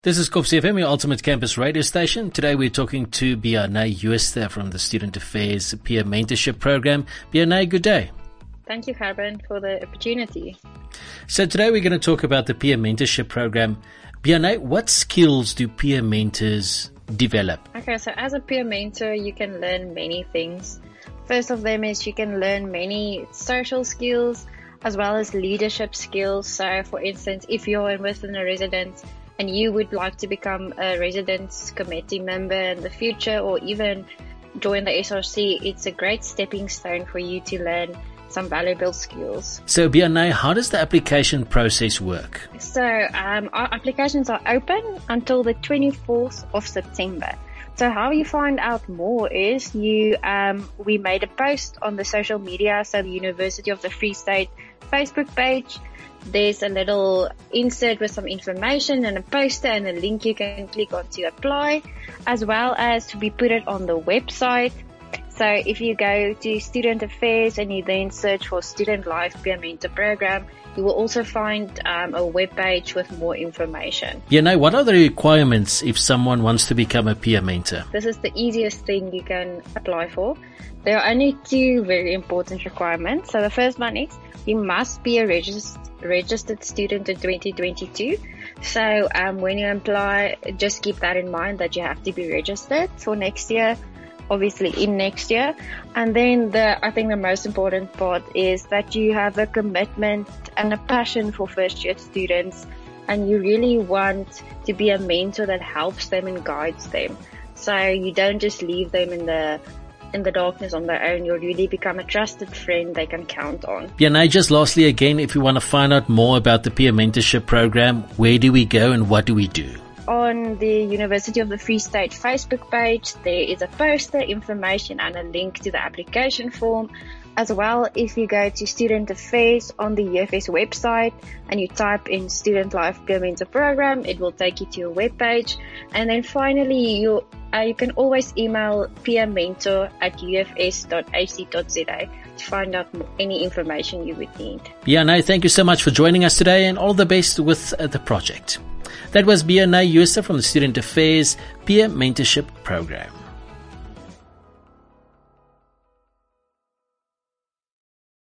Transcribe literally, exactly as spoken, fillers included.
This is Kopsie F M, your ultimate campus radio station. Today we're talking to Bianay Jooste from the Student Affairs Peer Mentorship Program. Bianay, good day. Thank you, Carmen, for the opportunity. So today we're going to talk about the Peer Mentorship Program. Bianay, what skills do peer mentors develop? Okay, so as a peer mentor, you can learn many things. First of them is you can learn many social skills as well as leadership skills. So, for instance, if you're within a residence and you would like to become a residence committee member in the future or even join the S R C, it's a great stepping stone for you to learn some valuable skills. So, Bianay, how does the application process work? So, um, our applications are open until the twenty-fourth of September. So how you find out more is you, um, we made a post on the social media, so the University of the Free State Facebook page. There's a little insert with some information and a poster and a link you can click on to apply, as well as we put it on the website. So if you go to Student Affairs and you then search for Student Life Peer Mentor Program, you will also find um, a web page with more information. Yeah, now, what are the requirements if someone wants to become a peer mentor? This is the easiest thing you can apply for. There are only two very important requirements. So the first one is you must be a regist- registered student in twenty twenty-two. So um, when you apply, just keep that in mind that you have to be registered for next year. Obviously in next year. And then the, I think the most important part is that you have a commitment and a passion for first year students, and you really want to be a mentor that helps them and guides them. So you don't just leave them in the in the darkness on their own. You'll really become a trusted friend they can count on. Yeah, now just lastly again, if you want to find out more about the peer mentorship program, where do we go and what do we do? On the University of the Free State Facebook page, there is a poster, information and a link to the application form. As well, if you go to Student Affairs on the U F S website and you type in Student Life Peer Mentor Program, it will take you to a web page. And then finally, you uh, you can always email peermentor at u f s dot a c dot z a to find out any information you would need. Yeah, no, thank you so much for joining us today and all the best with uh, the project. That was Bianay Jooste from the Student Affairs Peer Mentorship Program.